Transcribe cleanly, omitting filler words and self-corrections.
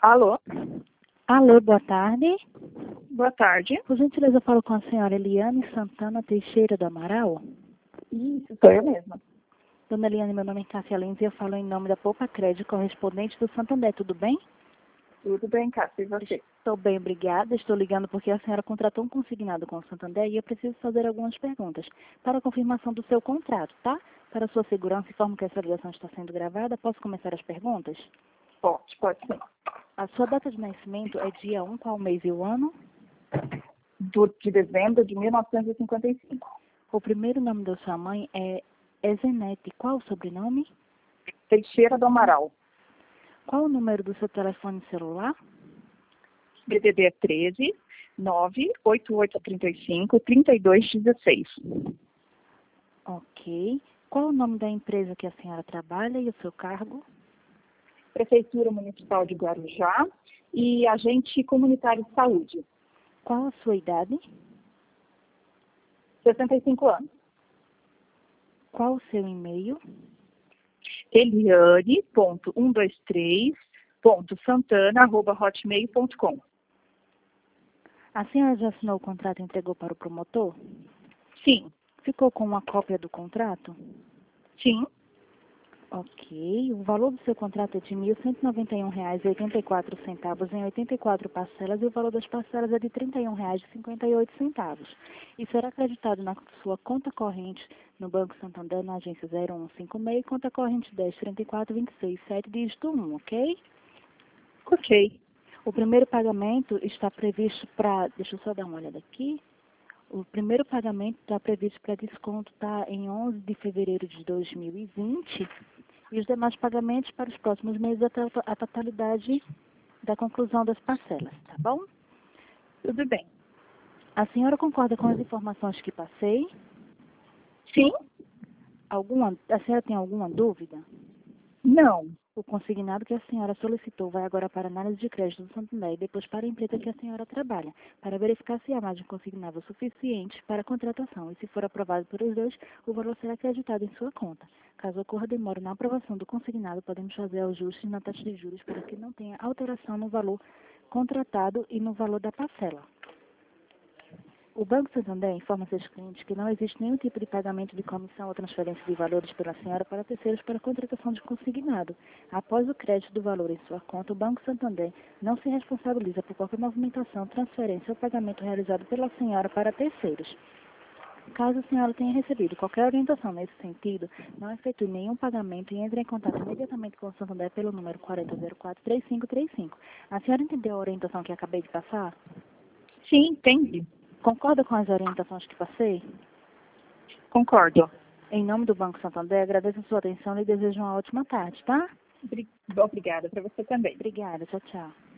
Alô? Alô, boa tarde. Boa tarde. Por gentileza, eu falo com a senhora Eliane Santana Teixeira do Amaral. Isso, sou eu mesma. Dona Eliane, meu nome é Cássia Lins e eu falo em nome da Poupa Crédito, correspondente do Santander, tudo bem? Tudo bem, Cássia, e você? Estou bem, obrigada. Estou ligando porque a senhora contratou um consignado com o Santander e eu preciso fazer algumas perguntas para a confirmação do seu contrato, tá? Para a sua segurança, informo que essa ligação está sendo gravada. Posso começar as perguntas? Pode sim. A sua data de nascimento é dia 1, qual mês e o ano? De dezembro de 1955. O primeiro nome da sua mãe é Ezenete. Qual o sobrenome? Teixeira do Amaral. Qual o número do seu telefone celular? DDD é 13 98835 3216. Ok. Qual o nome da empresa que a senhora trabalha e o seu cargo? Prefeitura Municipal de Guarujá e agente comunitário de saúde. Qual a sua idade? 65 anos. Qual o seu e-mail? Eliane.123.santana@hotmail.com. A senhora já assinou o contrato e entregou para o promotor? Sim. Ficou com uma cópia do contrato? Sim. Ok. O valor do seu contrato é de R$ 1.191,84 em 84 parcelas e o valor das parcelas é de R$ 31,58. E será acreditado na sua conta corrente no Banco Santander, na agência 0156, conta corrente 103426 dígito 1, ok? Ok. O primeiro pagamento está previsto para... Deixa eu só dar uma olhada aqui. O primeiro pagamento está previsto para desconto, tá, em 11 de fevereiro de 2020 e os demais pagamentos para os próximos meses até a totalidade da conclusão das parcelas, tá bom? Tudo bem. A senhora concorda com as informações que passei? Sim? A senhora tem alguma dúvida? Não. O consignado que a senhora solicitou vai agora para a análise de crédito do Santander e depois para a empresa que a senhora trabalha, para verificar se há margem consignável suficiente para a contratação. E se for aprovado por os dois, o valor será acreditado em sua conta. Caso ocorra demora na aprovação do consignado, podemos fazer ajustes na taxa de juros para que não tenha alteração no valor contratado e no valor da parcela. O Banco Santander informa seus clientes que não existe nenhum tipo de pagamento de comissão ou transferência de valores pela senhora para terceiros para contratação de consignado. Após o crédito do valor em sua conta, o Banco Santander não se responsabiliza por qualquer movimentação, transferência ou pagamento realizado pela senhora para terceiros. Caso a senhora tenha recebido qualquer orientação nesse sentido, não efetue nenhum pagamento e entre em contato imediatamente com o Santander pelo número 4004-3535. A senhora entendeu a orientação que acabei de passar? Sim, entendi. Concorda com as orientações que passei? Concordo. Em nome do Banco Santander, agradeço a sua atenção e desejo uma ótima tarde, tá? Obrigada para você também. Obrigada, tchau, tchau.